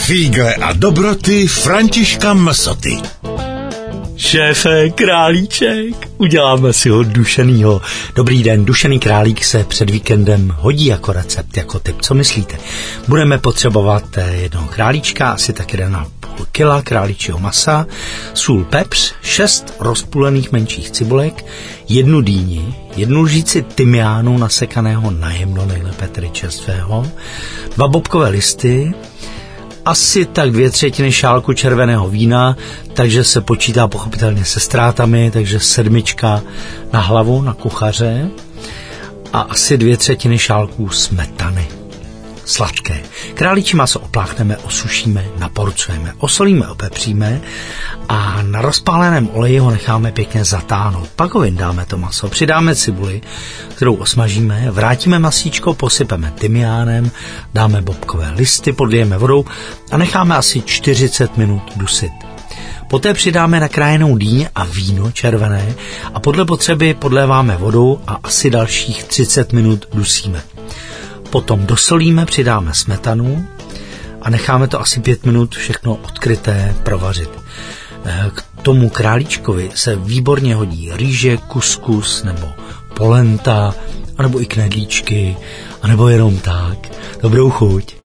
Fígle a dobroty Františka Msoty. Šéfe, králíček, uděláme si ho dušenýho. Dobrý den, dušený králík se před víkendem hodí jako recept, jako tip. Co myslíte? Budeme potřebovat jednoho králíčka, asi tak 1,5 kila králíčího masa, sůl, pepř, 6 rozpůlených menších cibulek, 1 dýni, 1 lžíci tymiánu nasekaného najemno, nejlépe tedy čerstvého, 2 bobkové listy, asi tak 2/3 šálku červeného vína, takže se počítá pochopitelně se ztrátami, takže 7 na hlavu, na kuchaře a asi 2/3 šálku smetany. Sladké. Králíčí maso opláchneme, osušíme, naporcujeme, osolíme, opepříme a na rozpáleném oleji ho necháme pěkně zatáhnout. Pak ho vyndáme to maso, přidáme cibuli, kterou osmažíme, vrátíme masíčko, posypeme tymiánem, dáme bobkové listy, podlijeme vodou a necháme asi 40 minut dusit. Poté přidáme nakrájenou dýně a víno červené a podle potřeby podléváme vodou a asi dalších 30 minut dusíme. Potom dosolíme, přidáme smetanu a necháme to asi 5 minut všechno odkryté provařit. K tomu králíčkovi se výborně hodí rýže, kuskus nebo polenta, anebo i knedlíčky, anebo jenom tak. Dobrou chuť.